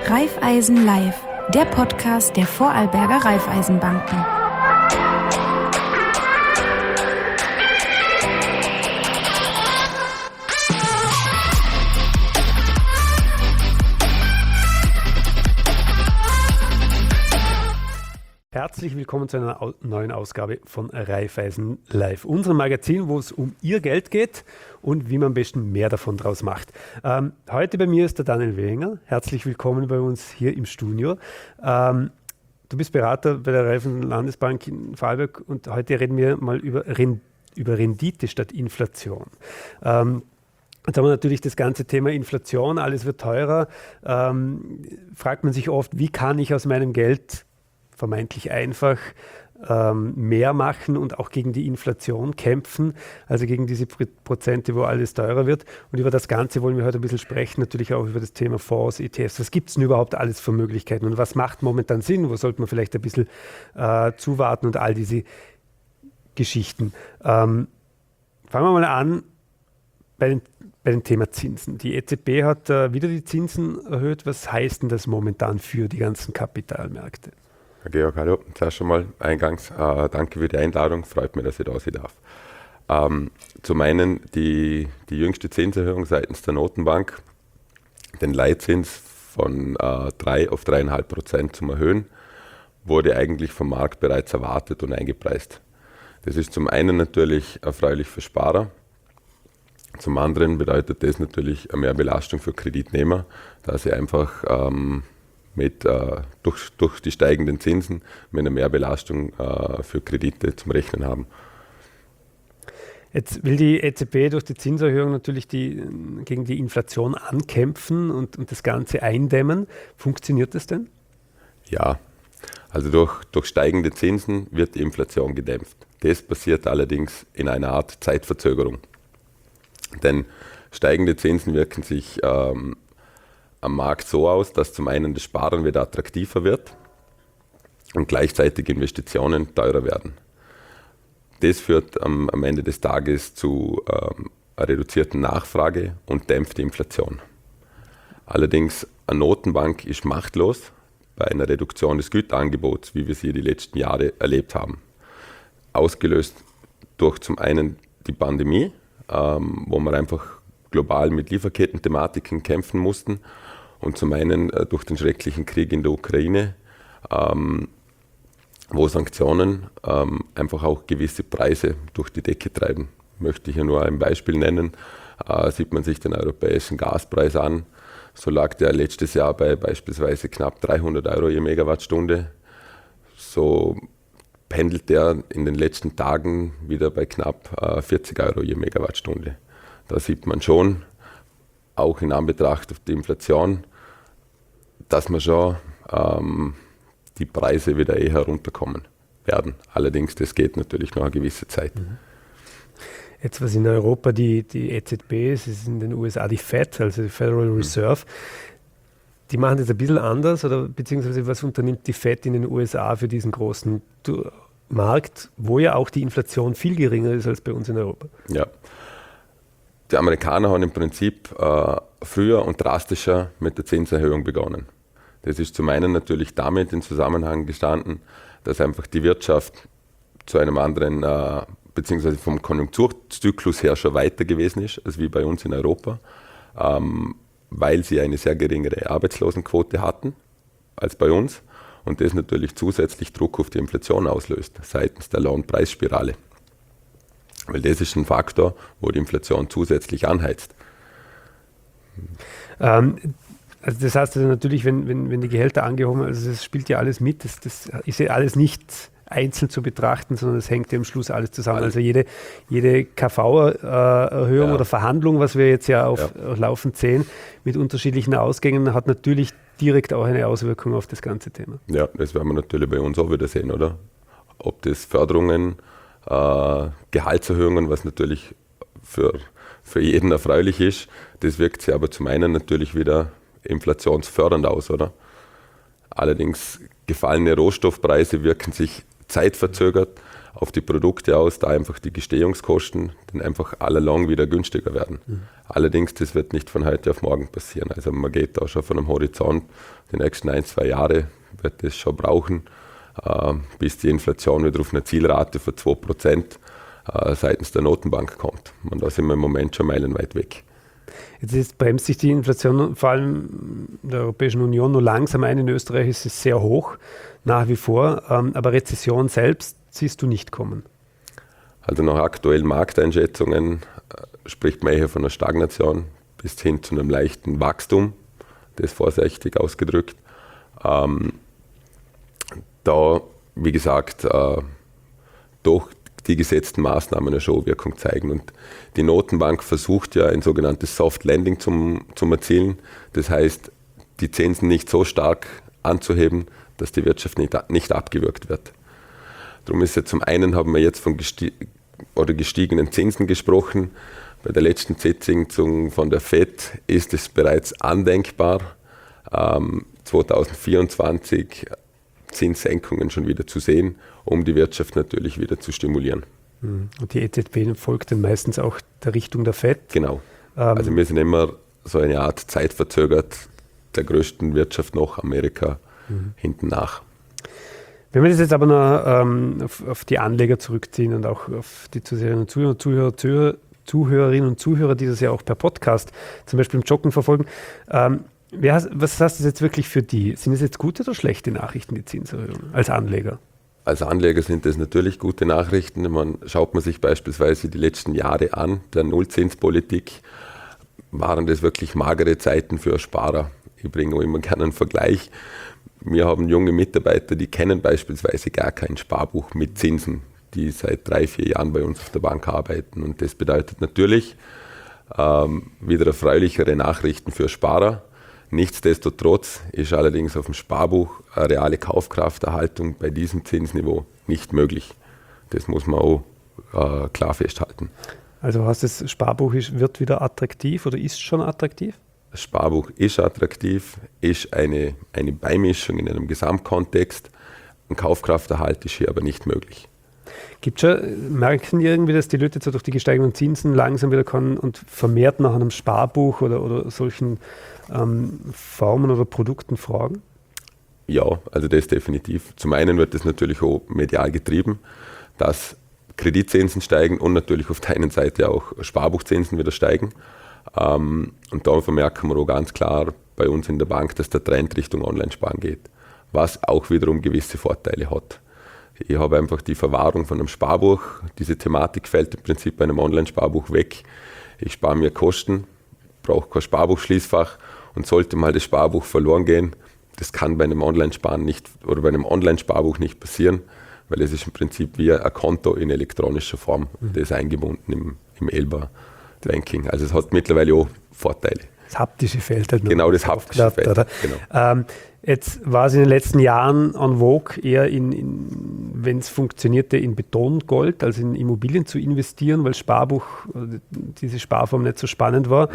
Raiffeisen Live, der Podcast der Vorarlberger Raiffeisenbanken. Herzlich willkommen zu einer neuen Ausgabe von Raiffeisen Live, unserem Magazin, wo es um Ihr Geld geht und wie man am besten mehr davon draus macht. Heute bei mir ist der Daniel Wehinger. Herzlich willkommen bei uns hier im Studio. Du bist Berater bei der Raiffeisen Landesbank in Vorarlberg und heute reden wir mal über Rendite statt Inflation. Jetzt haben wir natürlich das ganze Thema Inflation, alles wird teurer. Fragt man sich oft, wie kann ich aus meinem Geld vermeintlich einfach mehr machen und auch gegen die Inflation kämpfen, also gegen diese Prozente, wo alles teurer wird. Und über das Ganze wollen wir heute ein bisschen sprechen, natürlich auch über das Thema Fonds, ETFs. Was gibt es denn überhaupt alles für Möglichkeiten und was macht momentan Sinn? Wo sollte man vielleicht ein bisschen zuwarten und all diese Geschichten. Fangen wir mal an bei dem Thema Zinsen. Die EZB hat wieder die Zinsen erhöht. Was heißt denn das momentan für die ganzen Kapitalmärkte? Herr Georg, hallo. Zuerst schon mal eingangs danke für die Einladung. Freut mich, dass ich da sein darf. Zum einen die jüngste Zinserhöhung seitens der Notenbank, den Leitzins von 3 auf 3,5% zum Erhöhen, wurde eigentlich vom Markt bereits erwartet und eingepreist. Das ist zum einen natürlich erfreulich für Sparer. Zum anderen bedeutet das natürlich eine Mehrbelastung für Kreditnehmer, da sie einfach durch die steigenden Zinsen mit einer Mehrbelastung für Kredite zum Rechnen haben. Jetzt will die EZB durch die Zinserhöhung natürlich gegen die Inflation ankämpfen und das Ganze eindämmen. Funktioniert das denn? Ja, also durch steigende Zinsen wird die Inflation gedämpft. Das passiert allerdings in einer Art Zeitverzögerung. Denn steigende Zinsen wirken sich am Markt so aus, dass zum einen das Sparen wieder attraktiver wird und gleichzeitig Investitionen teurer werden. Das führt am Ende des Tages zu einer reduzierten Nachfrage und dämpft die Inflation. Allerdings, eine Notenbank ist machtlos bei einer Reduktion des Güterangebots, wie wir sie die letzten Jahre erlebt haben. Ausgelöst durch zum einen die Pandemie, wo wir einfach global mit Lieferketten-Thematiken kämpfen mussten und zum einen durch den schrecklichen Krieg in der Ukraine, wo Sanktionen einfach auch gewisse Preise durch die Decke treiben. Möchte ich ja nur ein Beispiel nennen, sieht man sich den europäischen Gaspreis an, so lag der letztes Jahr bei beispielsweise knapp 300 Euro je Megawattstunde, so pendelt der in den letzten Tagen wieder bei knapp 40 Euro je Megawattstunde. Da sieht man schon, auch in Anbetracht auf die Inflation, dass wir schon die Preise wieder herunterkommen werden. Allerdings, das geht natürlich noch eine gewisse Zeit. Jetzt, was in Europa die EZB ist, ist in den USA die Fed, also die Federal Reserve. Die machen das ein bisschen anders, oder beziehungsweise was unternimmt die Fed in den USA für diesen großen Markt, wo ja auch die Inflation viel geringer ist als bei uns in Europa? Ja. Die Amerikaner haben im Prinzip früher und drastischer mit der Zinserhöhung begonnen. Das ist zum einen natürlich damit in Zusammenhang gestanden, dass einfach die Wirtschaft zu einem anderen, beziehungsweise vom Konjunkturzyklus her schon weiter gewesen ist, als wie bei uns in Europa, weil sie eine sehr geringere Arbeitslosenquote hatten als bei uns und das natürlich zusätzlich Druck auf die Inflation auslöst, seitens der Lohnpreisspirale. Weil das ist ein Faktor, wo die Inflation zusätzlich anheizt. Also das heißt also natürlich, wenn die Gehälter angehoben werden, also das spielt ja alles mit, das ist ja alles nicht einzeln zu betrachten, sondern es hängt ja am Schluss alles zusammen. Also jede KV-Erhöhung oder Verhandlung, was wir jetzt ja laufend sehen, mit unterschiedlichen Ausgängen, hat natürlich direkt auch eine Auswirkung auf das ganze Thema. Ja, das werden wir natürlich bei uns auch wieder sehen, oder? Ob das Förderungen, Gehaltserhöhungen, was natürlich für jeden erfreulich ist, das wirkt sich aber zum einen natürlich wieder inflationsfördernd aus, oder? Allerdings gefallene Rohstoffpreise wirken sich zeitverzögert auf die Produkte aus, da einfach die Gestehungskosten dann einfach allalong wieder günstiger werden. Allerdings, das wird nicht von heute auf morgen passieren. Also man geht da schon von einem Horizont, die nächsten 1-2 Jahre wird das schon brauchen, bis die Inflation wieder auf eine Zielrate von 2% seitens der Notenbank kommt. Und da sind wir im Moment schon meilenweit weg. Jetzt bremst sich die Inflation vor allem in der Europäischen Union nur langsam ein. In Österreich ist es sehr hoch, nach wie vor. Aber Rezession selbst siehst du nicht kommen. Also nach aktuellen Markteinschätzungen spricht man eher von einer Stagnation bis hin zu einem leichten Wachstum, das vorsichtig ausgedrückt. Da, wie gesagt, doch die gesetzten Maßnahmen eine Showwirkung zeigen. Und die Notenbank versucht ja ein sogenanntes Soft Landing zum erzielen. Das heißt, die Zinsen nicht so stark anzuheben, dass die Wirtschaft nicht abgewürgt wird. Darum ist ja zum einen, haben wir jetzt von gestiegenen Zinsen gesprochen. Bei der letzten Zinssitzung von der FED ist es bereits andenkbar, 2024 Zinssenkungen schon wieder zu sehen, um die Wirtschaft natürlich wieder zu stimulieren. Und die EZB folgt dann meistens auch der Richtung der FED? Genau. Also wir sind immer so eine Art zeitverzögert der größten Wirtschaft noch, Amerika, hinten nach. Wenn wir das jetzt aber noch auf die Anleger zurückziehen und auch auf die Zuhörerinnen und Zuhörer, die das ja auch per Podcast zum Beispiel im Joggen verfolgen, was heißt das jetzt wirklich für die? Sind es jetzt gute oder schlechte Nachrichten, die Zinserhöhung als Anleger? Als Anleger sind das natürlich gute Nachrichten. Schaut man sich beispielsweise die letzten Jahre an, der Nullzinspolitik, waren das wirklich magere Zeiten für Sparer. Ich bringe auch immer gerne einen Vergleich. Wir haben junge Mitarbeiter, die kennen beispielsweise gar kein Sparbuch mit Zinsen, die seit 3-4 Jahren bei uns auf der Bank arbeiten. Und das bedeutet natürlich wieder erfreulichere Nachrichten für Sparer. Nichtsdestotrotz ist allerdings auf dem Sparbuch eine reale Kaufkrafterhaltung bei diesem Zinsniveau nicht möglich. Das muss man auch klar festhalten. Also heißt das Sparbuch wird wieder attraktiv oder ist schon attraktiv? Das Sparbuch ist attraktiv, ist eine Beimischung in einem Gesamtkontext. Ein Kaufkrafterhalt ist hier aber nicht möglich. Merken die irgendwie, dass die Leute jetzt durch die gesteigenden Zinsen langsam wieder kommen und vermehrt nach einem Sparbuch oder solchen Formen oder Produkten fragen? Ja, also das definitiv. Zum einen wird das natürlich auch medial getrieben, dass Kreditzinsen steigen und natürlich auf der einen Seite auch Sparbuchzinsen wieder steigen. Und da vermerken wir auch ganz klar bei uns in der Bank, dass der Trend Richtung Online-Sparen geht, was auch wiederum gewisse Vorteile hat. Ich habe einfach die Verwahrung von einem Sparbuch. Diese Thematik fällt im Prinzip bei einem Online-Sparbuch weg. Ich spare mir Kosten, brauche kein Sparbuchschließfach und sollte mal das Sparbuch verloren gehen, das kann bei einem Online-Sparen nicht oder bei einem Online-Sparbuch nicht passieren, weil es ist im Prinzip wie ein Konto in elektronischer Form. Das ist eingebunden im Elba-Banking. Also es hat mittlerweile auch Vorteile. Das Haptische fällt halt noch. Genau, das Haptische fällt. Genau. Jetzt war es in den letzten Jahren en vogue, eher wenn es funktionierte, in Betongold, also in Immobilien zu investieren, weil Sparbuch, diese Sparform nicht so spannend war.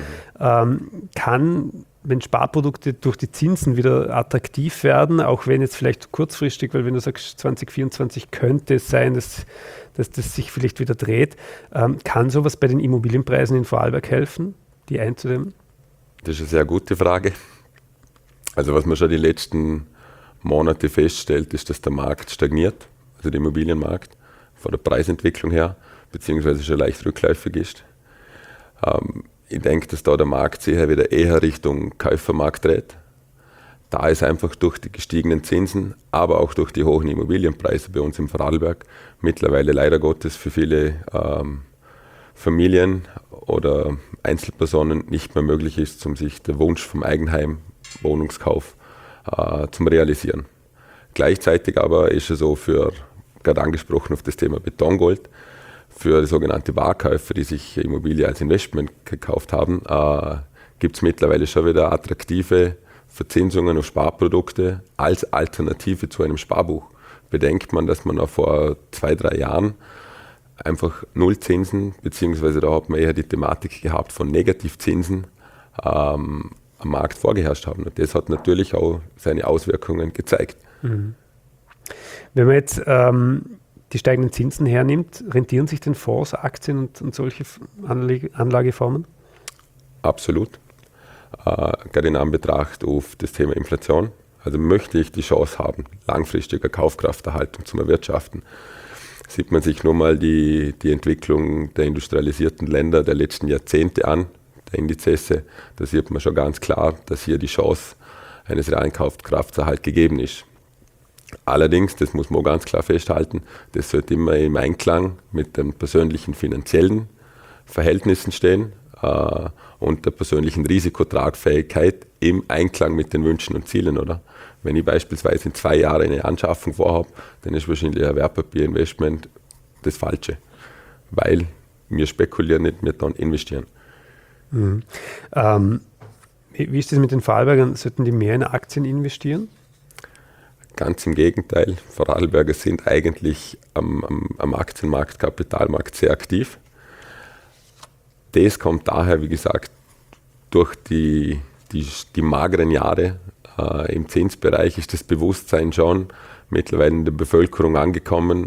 Wenn Sparprodukte durch die Zinsen wieder attraktiv werden, auch wenn jetzt vielleicht kurzfristig, weil wenn du sagst 2024 könnte es sein, dass das sich vielleicht wieder dreht, kann sowas bei den Immobilienpreisen in Vorarlberg helfen, die einzudämmen? Das ist eine sehr gute Frage. Also was man schon die letzten Monate feststellt, ist, dass der Markt stagniert, also der Immobilienmarkt, von der Preisentwicklung her, beziehungsweise schon leicht rückläufig ist. Ich denke, dass da der Markt sich wieder eher Richtung Käufermarkt dreht. Da ist einfach durch die gestiegenen Zinsen, aber auch durch die hohen Immobilienpreise bei uns im Vorarlberg mittlerweile leider Gottes für viele Familien oder Einzelpersonen nicht mehr möglich ist, um sich den Wunsch vom Eigenheim, Wohnungskauf zum Realisieren. Gleichzeitig aber ist es so gerade angesprochen auf das Thema Betongold, für sogenannte Barkäufer, die sich Immobilie als Investment gekauft haben, gibt es mittlerweile schon wieder attraktive Verzinsungen auf Sparprodukte als Alternative zu einem Sparbuch. Bedenkt man, dass man auch vor 2-3 Jahren einfach Nullzinsen, beziehungsweise da hat man eher die Thematik gehabt von Negativzinsen am Markt vorgeherrscht haben. Und das hat natürlich auch seine Auswirkungen gezeigt. Mhm. Wenn man jetzt die steigenden Zinsen hernimmt, rentieren sich denn Fonds, Aktien und solche Anlageformen? Absolut. Gerade in Anbetracht auf das Thema Inflation. Also möchte ich die Chance haben, langfristige Kaufkrafterhaltung zum Erwirtschaften, sieht man sich nur mal die Entwicklung der industrialisierten Länder der letzten Jahrzehnte an, der Indizes, da sieht man schon ganz klar, dass hier die Chance eines realen Kaufkrafterhalts gegeben ist. Allerdings, das muss man auch ganz klar festhalten, das sollte immer im Einklang mit den persönlichen finanziellen Verhältnissen stehen und der persönlichen Risikotragfähigkeit im Einklang mit den Wünschen und Zielen, oder? Wenn ich beispielsweise in 2 Jahren eine Anschaffung vorhabe, dann ist wahrscheinlich ein Wertpapierinvestment das Falsche, weil wir spekulieren nicht, wir dann investieren. Mhm. Wie ist das mit den Vorarlbergern? Sollten die mehr in Aktien investieren? Ganz im Gegenteil, Vorarlberger sind eigentlich am Aktienmarkt, Kapitalmarkt sehr aktiv. Das kommt daher, wie gesagt, durch die mageren Jahre im Zinsbereich ist das Bewusstsein schon mittlerweile in der Bevölkerung angekommen,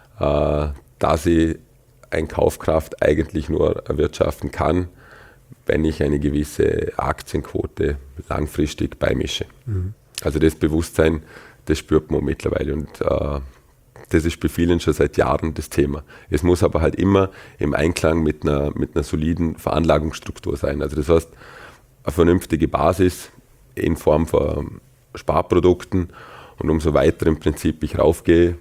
dass ich eine Kaufkraft eigentlich nur erwirtschaften kann, wenn ich eine gewisse Aktienquote langfristig beimische. Mhm. Also das Bewusstsein, das spürt man mittlerweile und das ist bei vielen schon seit Jahren das Thema. Es muss aber halt immer im Einklang mit einer soliden Veranlagungsstruktur sein. Also das heißt, eine vernünftige Basis in Form von Sparprodukten und umso weiter im Prinzip ich raufgehe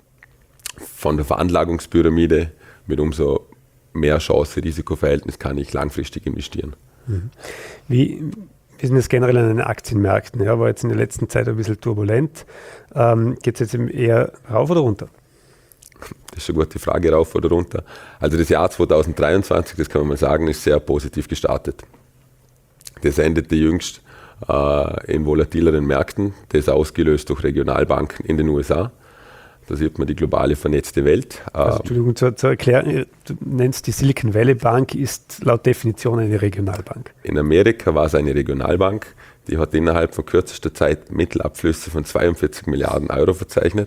von der Veranlagungspyramide mit umso mehr Chance-Risikoverhältnis kann ich langfristig investieren. Mhm. Wie sind das generell an den Aktienmärkten? Ja, war jetzt in der letzten Zeit ein bisschen turbulent. Geht es jetzt eher rauf oder runter? Das ist eine gute Frage, rauf oder runter. Also das Jahr 2023, das kann man mal sagen, ist sehr positiv gestartet. Das endete jüngst in volatileren Märkten, das ausgelöst durch Regionalbanken in den USA. Da sieht man die globale vernetzte Welt. Also, Entschuldigung, zur Erklärung, du nennst die Silicon Valley Bank, ist laut Definition eine Regionalbank. In Amerika war es eine Regionalbank, die hat innerhalb von kürzester Zeit Mittelabflüsse von 42 Milliarden Euro verzeichnet.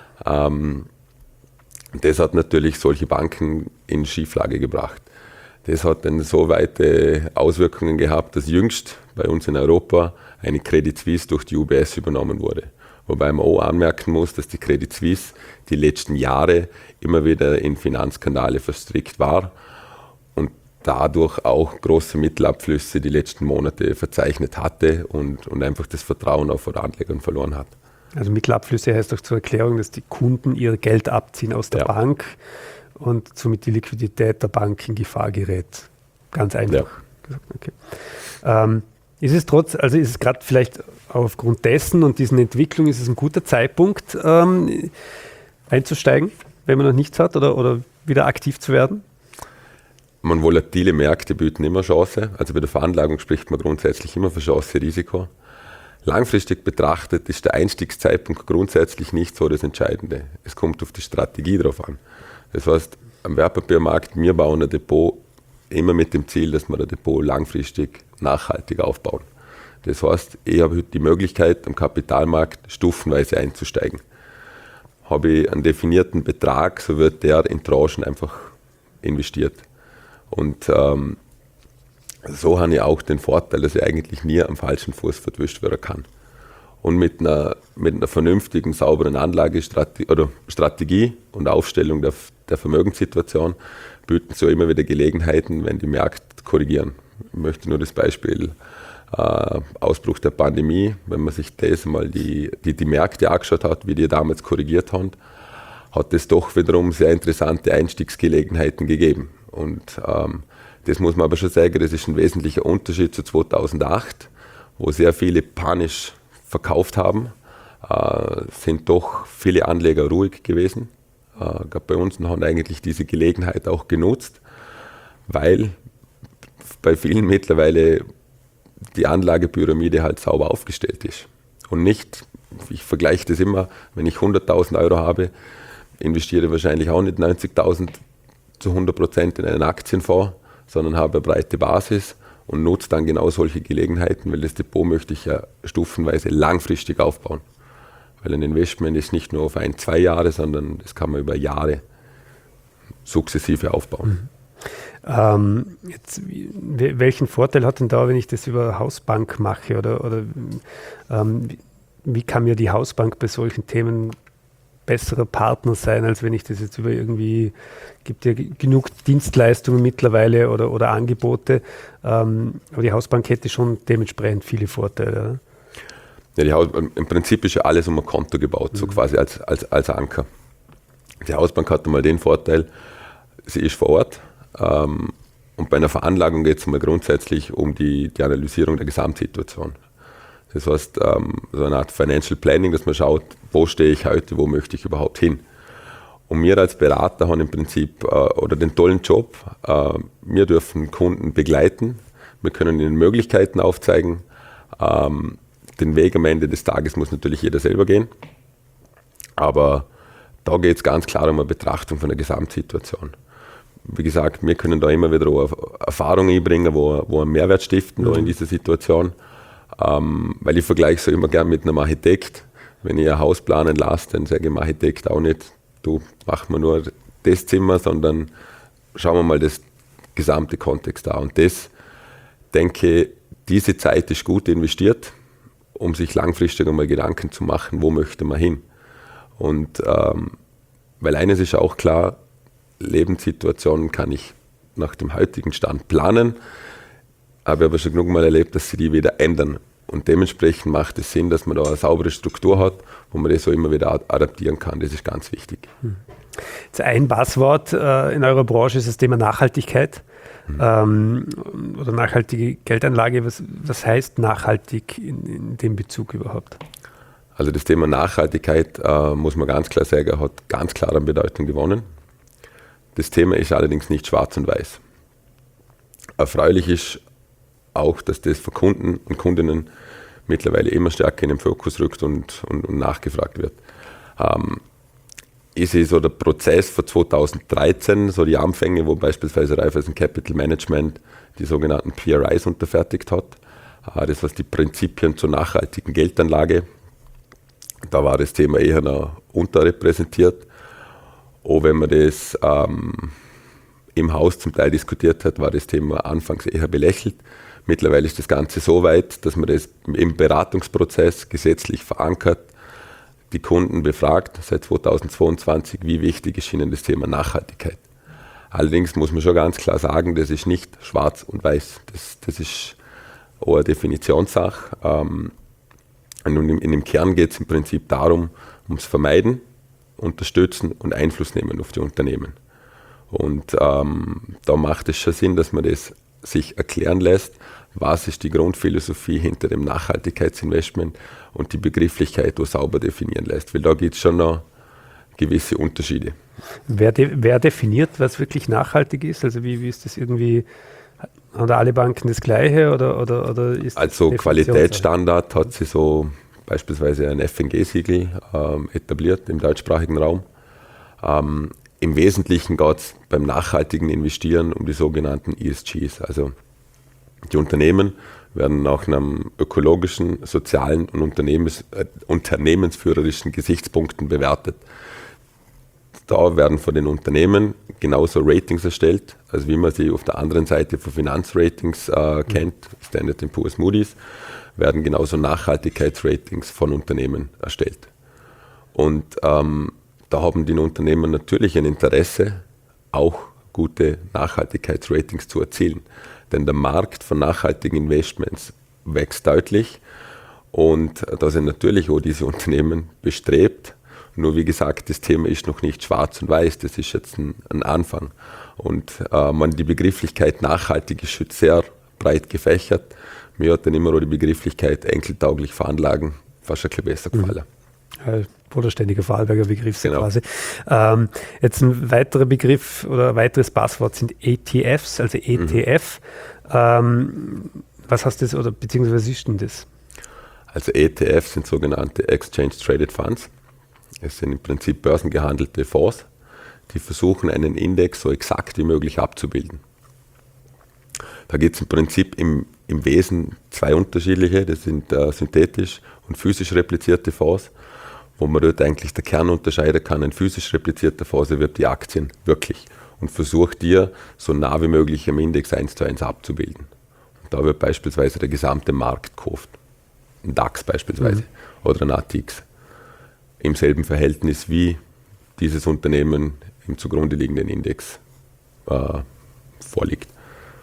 Das hat natürlich solche Banken in Schieflage gebracht. Das hat dann so weite Auswirkungen gehabt, dass jüngst bei uns in Europa eine Credit Suisse durch die UBS übernommen wurde. Wobei man auch anmerken muss, dass die Credit Suisse die letzten Jahre immer wieder in Finanzskandale verstrickt war und dadurch auch große Mittelabflüsse die letzten Monate verzeichnet hatte und einfach das Vertrauen auch von Anlegern verloren hat. Also Mittelabflüsse heißt auch zur Erklärung, dass die Kunden ihr Geld abziehen aus der Bank und somit die Liquidität der Bank in Gefahr gerät. Ganz einfach gesagt. Okay. Ist es gerade vielleicht aufgrund dessen und diesen Entwicklungen, ist es ein guter Zeitpunkt einzusteigen, wenn man noch nichts hat oder wieder aktiv zu werden? Volatile Märkte bieten immer Chance. Also bei der Veranlagung spricht man grundsätzlich immer von Chance-Risiko. Langfristig betrachtet ist der Einstiegszeitpunkt grundsätzlich nicht so das Entscheidende. Es kommt auf die Strategie drauf an. Das heißt, am Wertpapiermarkt, wir bauen ein Depot immer mit dem Ziel, dass wir das Depot langfristig nachhaltig aufbauen. Das heißt, ich habe die Möglichkeit, am Kapitalmarkt stufenweise einzusteigen. Habe ich einen definierten Betrag, so wird der in Tranchen einfach investiert. Und so habe ich auch den Vorteil, dass ich eigentlich nie am falschen Fuß verwischt werden kann. Und mit einer vernünftigen, sauberen Strategie und Aufstellung der Vermögenssituation bieten so immer wieder Gelegenheiten, wenn die Märkte korrigieren. Ich möchte nur das Beispiel Ausbruch der Pandemie, wenn man sich das mal die Märkte angeschaut hat, wie die damals korrigiert haben, hat es doch wiederum sehr interessante Einstiegsgelegenheiten gegeben. Und das muss man aber schon sagen, das ist ein wesentlicher Unterschied zu 2008, wo sehr viele panisch verkauft haben, sind doch viele Anleger ruhig gewesen. Gerade bei uns haben eigentlich diese Gelegenheit auch genutzt, weil bei vielen mittlerweile die Anlagepyramide halt sauber aufgestellt ist. Und nicht, ich vergleiche das immer, wenn ich 100.000 Euro habe, investiere ich wahrscheinlich auch nicht 90.000 zu 100% in einen Aktienfonds, sondern habe eine breite Basis und nutze dann genau solche Gelegenheiten, weil das Depot möchte ich ja stufenweise langfristig aufbauen. weil ein Investment ist nicht nur auf 1-2 Jahre, sondern das kann man über Jahre sukzessive aufbauen. Welchen Vorteil hat denn da, wenn ich das über Hausbank mache? Oder wie kann mir die Hausbank bei solchen Themen besserer Partner sein, als wenn ich das jetzt über irgendwie, gibt ja genug Dienstleistungen mittlerweile oder Angebote, aber die Hausbank hätte schon dementsprechend viele Vorteile. Oder? Ja, im Prinzip ist ja alles um ein Konto gebaut, so quasi als Anker. Die Hausbank hat einmal den Vorteil, sie ist vor Ort, und bei einer Veranlagung geht es mal grundsätzlich um die Analysierung der Gesamtsituation. Das heißt, so eine Art Financial Planning, dass man schaut, wo stehe ich heute, wo möchte ich überhaupt hin. Und wir als Berater haben im Prinzip oder den tollen Job, wir dürfen Kunden begleiten, wir können ihnen Möglichkeiten aufzeigen. Den Weg am Ende des Tages muss natürlich jeder selber gehen, aber da geht es ganz klar um eine Betrachtung von der Gesamtsituation. Wie gesagt, wir können da immer wieder auch Erfahrungen einbringen, wo einen Mehrwert stiften da in dieser Situation. Weil ich vergleiche so immer gern mit einem Architekt. Wenn ich ein Haus planen lasse, dann sage ich dem Architekt auch nicht, du mach mir nur das Zimmer, sondern schauen wir mal das gesamte Kontext an. Und das, denke ich, diese Zeit ist gut investiert, um sich langfristig einmal Gedanken zu machen, wo möchte man hin. Und weil eines ist auch klar, Lebenssituationen kann ich nach dem heutigen Stand planen, aber ich habe schon genug mal erlebt, dass sie die wieder ändern. Und dementsprechend macht es Sinn, dass man da eine saubere Struktur hat, wo man das so immer wieder adaptieren kann. Das ist ganz wichtig. Jetzt ein Passwort in eurer Branche ist das Thema Nachhaltigkeit oder nachhaltige Geldanlage. Was heißt nachhaltig in dem Bezug überhaupt? Also das Thema Nachhaltigkeit, muss man ganz klar sagen, hat ganz klar an Bedeutung gewonnen. Das Thema ist allerdings nicht schwarz und weiß. Erfreulich ist auch, dass das von Kunden und Kundinnen mittlerweile immer stärker in den Fokus rückt und nachgefragt wird. Ich sehe so der Prozess von 2013, so die Anfänge, wo beispielsweise Raiffeisen Capital Management die sogenannten PRIs unterfertigt hat. Das war die Prinzipien zur nachhaltigen Geldanlage. Da war das Thema eher noch unterrepräsentiert. Auch wenn man das im Haus zum Teil diskutiert hat, war das Thema anfangs eher belächelt. Mittlerweile ist das Ganze so weit, dass man das im Beratungsprozess gesetzlich verankert, die Kunden befragt, seit 2022, wie wichtig ist ihnen das Thema Nachhaltigkeit. Allerdings muss man schon ganz klar sagen, das ist nicht schwarz und weiß. Das ist auch eine Definitionssache. Und in dem Kern geht es im Prinzip darum, ums Vermeiden, Unterstützen und Einfluss nehmen auf die Unternehmen. Und da macht es schon Sinn, dass man das sich erklären lässt, was ist die Grundphilosophie hinter dem Nachhaltigkeitsinvestment und die Begrifflichkeit auch sauber definieren lässt. Weil da gibt es schon noch gewisse Unterschiede. Wer definiert, was wirklich nachhaltig ist? Also wie ist das irgendwie, haben da alle Banken das Gleiche oder ist das also Qualitätsstandard hat sie so beispielsweise ein FNG-Siegel etabliert im deutschsprachigen Raum. Im Wesentlichen geht es beim nachhaltigen Investieren um die sogenannten ESGs. Also die Unternehmen werden nach einem ökologischen, sozialen und unternehmensführerischen Gesichtspunkten bewertet. Da werden von den Unternehmen genauso Ratings erstellt, als wie man sie auf der anderen Seite von Finanzratings kennt, Standard & Poor's, Moody's, werden genauso Nachhaltigkeitsratings von Unternehmen erstellt. Und da haben die Unternehmen natürlich ein Interesse, auch gute Nachhaltigkeitsratings zu erzielen. Denn der Markt von nachhaltigen Investments wächst deutlich und da sind natürlich auch diese Unternehmen bestrebt. Nur wie gesagt, das Thema ist noch nicht schwarz und weiß, das ist jetzt ein Anfang. Und die Begrifflichkeit nachhaltig ist schon sehr breit gefächert. Mir hat dann immer auch die Begrifflichkeit enkeltauglich veranlagen fast ein bisschen besser gefallen. Bodenständiger Vorarlberger Begriff genau. Quasi. Jetzt ein weiterer Begriff oder ein weiteres Passwort sind ETFs, also ETF. Was heißt das oder beziehungsweise was ist denn das? Also ETFs sind sogenannte Exchange Traded Funds. Es sind im Prinzip börsengehandelte Fonds, die versuchen, einen Index so exakt wie möglich abzubilden. Da gibt es im Prinzip im Wesen zwei unterschiedliche, das sind synthetisch und physisch replizierte Fonds, wo man dort eigentlich der Kern unterscheiden kann, ein physisch replizierter Fondserwerb die Aktien wirklich und versucht dir so nah wie möglich im Index 1:1 abzubilden. Und da wird beispielsweise der gesamte Markt gekauft, ein DAX beispielsweise oder ein ATX, im selben Verhältnis wie dieses Unternehmen im zugrunde liegenden Index vorliegt.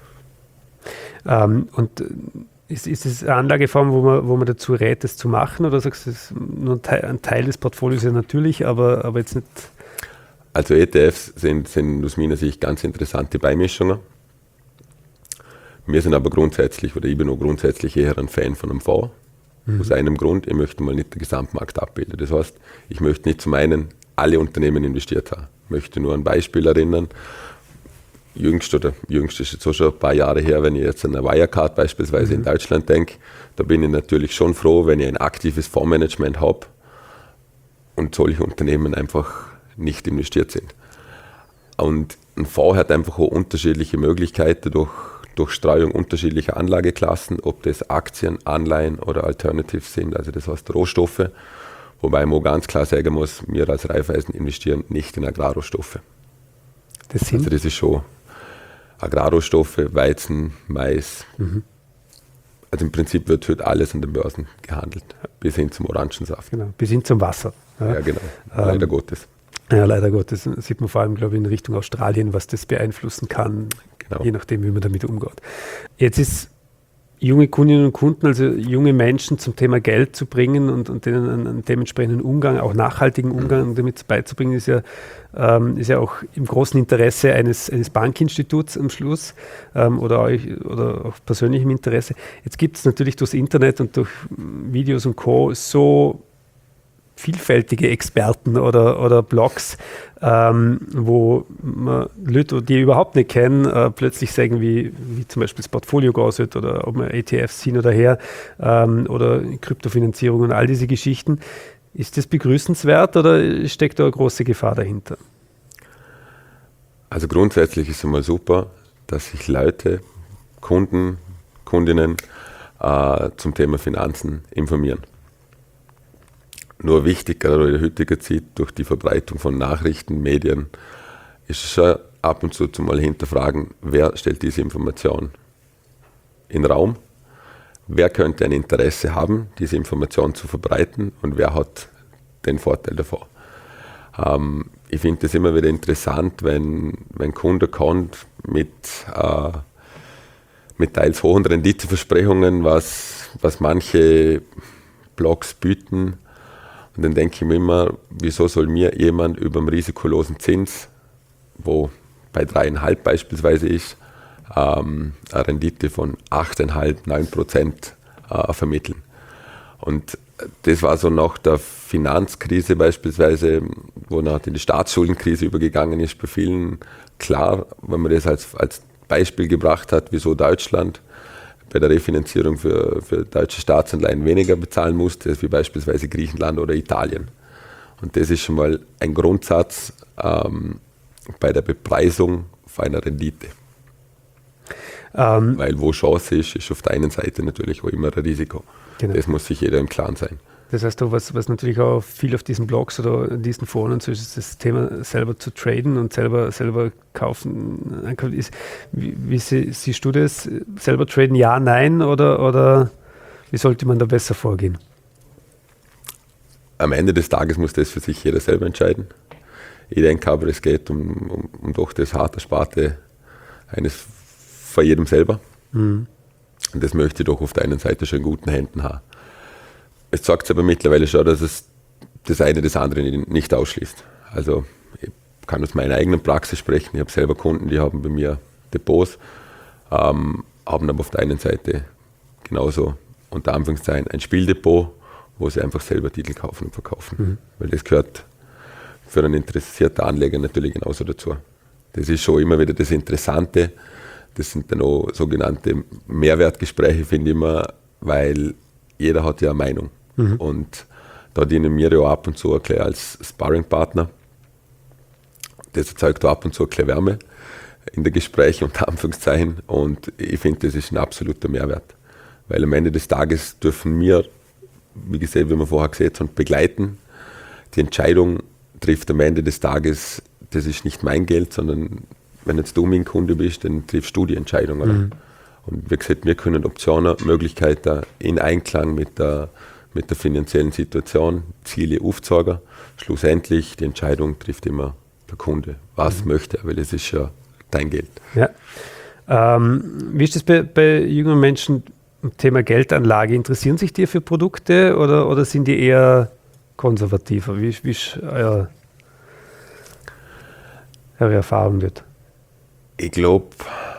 Und ist es eine Anlageform, wo man dazu rät, das zu machen? Oder sagst du, es ist nur ein Teil des Portfolios ja natürlich, aber jetzt nicht? Also ETFs sind aus meiner Sicht ganz interessante Beimischungen. Wir sind aber grundsätzlich, oder ich bin auch grundsätzlich eher ein Fan von einem Fonds. Aus einem Grund, ich möchte mal nicht den Gesamtmarkt abbilden. Das heißt, ich möchte nicht zum einen alle Unternehmen investiert haben. Ich möchte nur ein Beispiel erinnern. Jüngst ist jetzt auch schon ein paar Jahre her, wenn ich jetzt an eine Wirecard beispielsweise in Deutschland denke, da bin ich natürlich schon froh, wenn ich ein aktives Fondsmanagement habe und solche Unternehmen einfach nicht investiert sind. Und ein Fonds hat einfach auch unterschiedliche Möglichkeiten durch Streuung unterschiedlicher Anlageklassen, ob das Aktien, Anleihen oder Alternatives sind, also das heißt Rohstoffe, wobei man auch ganz klar sagen muss, wir als Raiffeisen investieren nicht in Agrarrohstoffe. Also das ist schon Agrarrohstoffe, Weizen, Mais. Also im Prinzip wird heute alles an den Börsen gehandelt, bis hin zum Orangensaft. Genau, bis hin zum Wasser. Ja, genau, leider Gottes. Ja, leider Gottes. Das sieht man vor allem, glaube ich, in Richtung Australien, was das beeinflussen kann, Genau. je nachdem, wie man damit umgeht. Jetzt ist junge Kundinnen und Kunden, also junge Menschen zum Thema Geld zu bringen und denen einen dementsprechenden Umgang, auch nachhaltigen Umgang damit beizubringen, ist ja auch im großen Interesse eines Bankinstituts am Schluss oder auch persönlichem Interesse. Jetzt gibt es natürlich durchs Internet und durch Videos und Co. so vielfältige Experten oder Blogs, wo man Leute, die ich überhaupt nicht kennen, plötzlich sagen, wie zum Beispiel das Portfolio aussieht oder ob man ETFs hin oder her oder Kryptofinanzierung und all diese Geschichten. Ist das begrüßenswert oder steckt da eine große Gefahr dahinter? Also grundsätzlich ist es mal super, dass sich Leute, Kunden, Kundinnen zum Thema Finanzen informieren. Nur wichtig, gerade in der heutigen Zeit, durch die Verbreitung von Nachrichten, Medien, ist es schon ab und zu mal hinterfragen, wer stellt diese Information in den Raum, wer könnte ein Interesse haben, diese Information zu verbreiten und wer hat den Vorteil davon. Ich finde es immer wieder interessant, wenn Kunde kommt mit teils hohen Renditeversprechungen, was manche Blogs bieten. Und dann denke ich mir immer, wieso soll mir jemand über einen risikolosen Zins, wo bei 3,5 beispielsweise ist, eine Rendite von 8,5, 9% vermitteln. Und das war so nach der Finanzkrise beispielsweise, wo nach die Staatsschuldenkrise übergegangen ist, bei vielen klar, wenn man das als Beispiel gebracht hat, wieso Deutschland bei der Refinanzierung für deutsche Staatsanleihen weniger bezahlen musste, als wie beispielsweise Griechenland oder Italien. Und das ist schon mal ein Grundsatz bei der Bepreisung von einer Rendite. Weil wo Chance ist auf der einen Seite natürlich auch immer ein Risiko. Genau. Das muss sich jeder im Klaren sein. Das heißt, was natürlich auch viel auf diesen Blogs oder in diesen Foren und so ist, das Thema selber zu traden und selber kaufen. Wie siehst du das? Selber traden, ja, nein oder wie sollte man da besser vorgehen? Am Ende des Tages muss das für sich jeder selber entscheiden. Ich denke aber, es geht um doch das harte Sparte eines von jedem selber. Und das möchte ich doch auf der einen Seite schon in guten Händen haben. Es sagt aber mittlerweile schon, dass es das eine das andere nicht ausschließt. Also ich kann aus meiner eigenen Praxis sprechen. Ich habe selber Kunden, die haben bei mir Depots, haben aber auf der einen Seite genauso unter Anführungszeichen ein Spieldepot, wo sie einfach selber Titel kaufen und verkaufen. Weil das gehört für einen interessierten Anleger natürlich genauso dazu. Das ist schon immer wieder das Interessante. Das sind dann auch sogenannte Mehrwertgespräche, finde ich immer, weil jeder hat ja eine Meinung. Und da dienen wir ja ab und zu ein als Sparringpartner. Das erzeugt auch ab und zu ein bisschen Wärme in den Gesprächen, unter Anführungszeichen. Und ich finde, das ist ein absoluter Mehrwert. Weil am Ende des Tages dürfen wir, wie gesagt, wie wir vorher gesehen haben, begleiten. die Entscheidung trifft am Ende des Tages, das ist nicht mein Geld, sondern wenn jetzt du mein Kunde bist, dann triffst du die Entscheidung. Oder? Und wie gesagt, wir können Optionen, Möglichkeiten in Einklang mit der finanziellen Situation, Ziele aufzeigen. Schlussendlich die Entscheidung trifft immer der Kunde. Was möchte er, weil es ist ja dein Geld. Ja. Wie ist das bei jungen Menschen im Thema Geldanlage? Interessieren sich die für Produkte oder sind die eher konservativer? Wie ist eure Erfahrung dort? Ich glaube,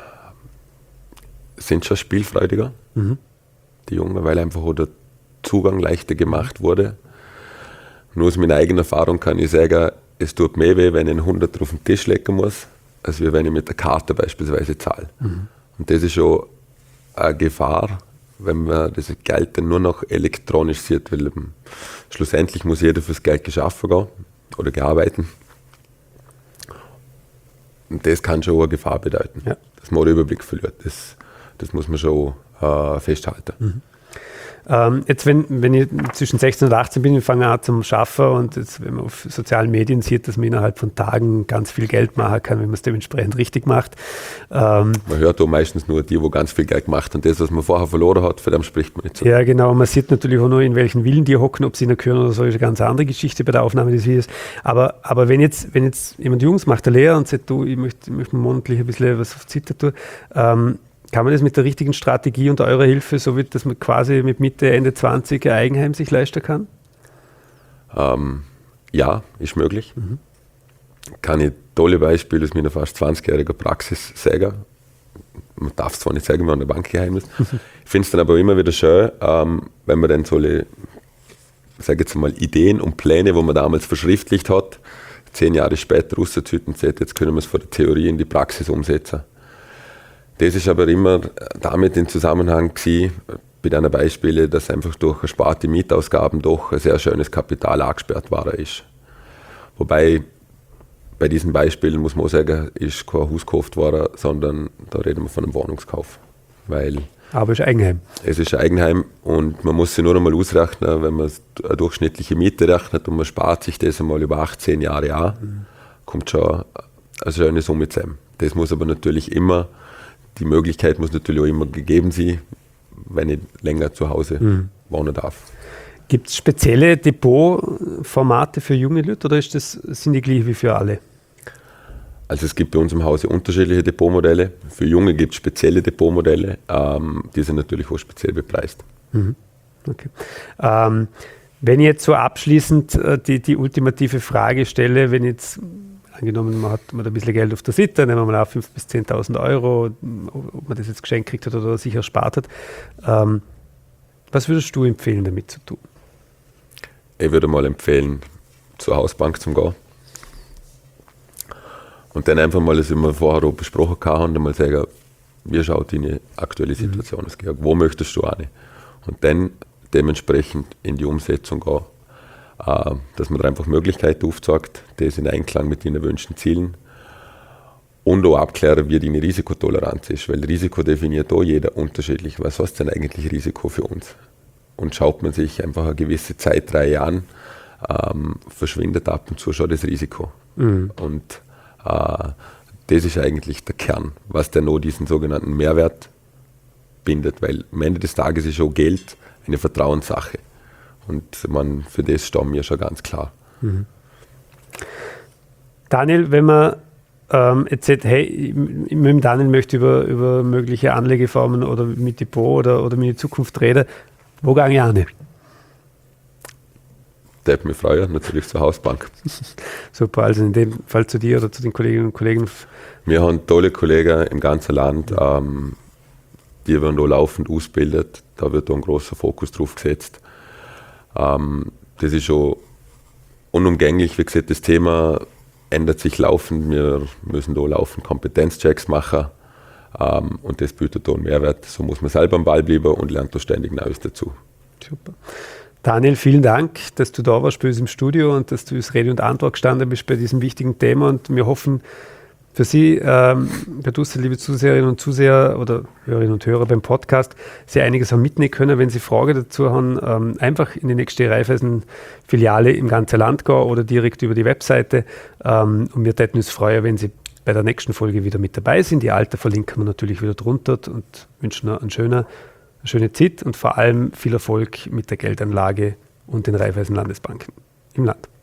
sind schon spielfreudiger, die Jungen, weil einfach auch der Zugang leichter gemacht wurde. Nur aus meiner eigenen Erfahrung kann ich sagen, es tut mehr weh, wenn ich einen 100 auf den Tisch legen muss, als wenn ich mit der Karte beispielsweise zahle. Und das ist schon eine Gefahr, wenn man das Geld dann nur noch elektronisch sieht, weil schlussendlich muss jeder fürs Geld geschaffen gehen oder gearbeitet. Und das kann schon eine Gefahr bedeuten, dass man den Überblick verliert. Das muss man schon festhalten. Jetzt, wenn ich zwischen 16 und 18 bin, ich fange an zum Schaffen und jetzt, wenn man auf sozialen Medien sieht, dass man innerhalb von Tagen ganz viel Geld machen kann, wenn man es dementsprechend richtig macht. Man hört auch meistens nur die ganz viel Geld gemacht und das, was man vorher verloren hat, von dem spricht man nicht so. Ja, genau. Man sieht natürlich auch nur, in welchen Villen die hocken, ob sie in der Kühen oder so, ist eine ganz andere Geschichte bei der Aufnahme des Videos. Aber wenn jetzt jemand Jungs macht, eine Lehre und sagt, du, ich möchte monatlich ein bisschen was auf die Seite tun, kann man das mit der richtigen Strategie und eurer Hilfe, so wird, dass man quasi mit Mitte, Ende 20 ein Eigenheim sich leisten kann? Ja, ist möglich. Kann ich tolle Beispiele aus meiner fast 20-jährigen Praxis sagen. Man darf es zwar nicht sagen, wir haben ein Bankgeheimnis. Ich finde es dann aber immer wieder schön, wenn man dann so sage jetzt mal, Ideen und Pläne, wo man damals verschriftlicht hat, 10 Jahre später rauszüten und sagt, jetzt können wir es von der Theorie in die Praxis umsetzen. Das ist aber immer damit in Zusammenhang gewesen, bei diesen Beispielen, dass einfach durch ersparte Mietausgaben doch ein sehr schönes Kapital angesperrt worden ist. Wobei bei diesen Beispielen muss man auch sagen, ist kein Haus gekauft worden, sondern da reden wir von einem Wohnungskauf. Aber es ist Eigenheim. Es ist ein Eigenheim und man muss sich nur einmal ausrechnen, wenn man eine durchschnittliche Miete rechnet und man spart sich das einmal über 18 Jahre an, kommt schon eine schöne Summe zusammen. Das muss aber natürlich immer, die Möglichkeit muss natürlich auch immer gegeben sein, wenn ich länger zu Hause wohnen darf. Gibt es spezielle Depotformate für junge Leute oder sind die gleich wie für alle? Also es gibt bei uns im Hause unterschiedliche Depotmodelle. Für Junge gibt es spezielle Depotmodelle, die sind natürlich auch speziell bepreist. Okay. Wenn ich jetzt so abschließend die ultimative Frage stelle, wenn jetzt angenommen, man hat ein bisschen Geld auf der Seite, nehmen wir mal auf 5.000 bis 10.000 Euro, ob man das jetzt geschenkt kriegt hat oder sich erspart hat. Was würdest du empfehlen, damit zu tun? Ich würde mal empfehlen, zur Hausbank zu gehen. Und dann einfach mal, das wir vorher auch besprochen haben, und mal sagen, wie schaut deine aktuelle Situation aus? Wo möchtest du hin? Und dann dementsprechend in die Umsetzung gehen. Dass man da einfach Möglichkeiten aufzeigt, das in Einklang mit deinen Wünschen, Zielen und auch abklären, wie deine Risikotoleranz ist, weil Risiko definiert auch jeder unterschiedlich. Was heißt denn eigentlich Risiko für uns? Und schaut man sich einfach eine gewisse Zeitreihe an, verschwindet ab und zu schon das Risiko. Und das ist eigentlich der Kern, was dann noch diesen sogenannten Mehrwert bindet, weil am Ende des Tages ist auch Geld eine Vertrauenssache. Und für das stehen wir schon ganz klar. Daniel, wenn man jetzt sagt, hey, mit dem Daniel möchte über mögliche Anlegeformen oder mit Depot oder mit der Zukunft reden, wo gehe ich hin? Das würde mich freuen, natürlich zur Hausbank. Super, also in dem Fall zu dir oder zu den Kolleginnen und Kollegen. Wir haben tolle Kollegen im ganzen Land, die werden da laufend ausgebildet. Da wird da ein großer Fokus drauf gesetzt. Das ist schon unumgänglich. Wie gesagt, das Thema ändert sich laufend. Wir müssen da laufend Kompetenzchecks machen. Und das bietet da einen Mehrwert. So muss man selber am Ball bleiben und lernt da ständig Neues dazu. Super. Daniel, vielen Dank, dass du da warst bei uns im Studio und dass du als Rede und Antwort gestanden bist bei diesem wichtigen Thema. Und wir hoffen, Für Sie, Herr Dussel, liebe Zuseherinnen und Zuseher oder Hörerinnen und Hörer beim Podcast, Sie einiges haben mitnehmen können. Wenn Sie Fragen dazu haben, einfach in die nächste Raiffeisen-Filiale im ganzen Land gehen oder direkt über die Webseite. Und wir täten uns freuen, wenn Sie bei der nächsten Folge wieder mit dabei sind. Die alte verlinken wir natürlich wieder drunter und wünschen noch eine schöne Zeit und vor allem viel Erfolg mit der Geldanlage und den Raiffeisen Landesbanken im Land.